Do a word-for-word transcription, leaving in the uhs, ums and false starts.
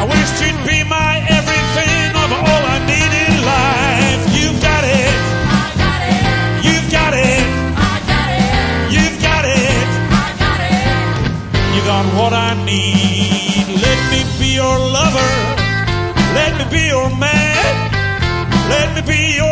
I wish you'd be my everything of all I need in life. You've got it. I got it. You've got it. I got it. You've got it. I got it. You got what I need. Let me be your lover. Let me be your man. Let me be your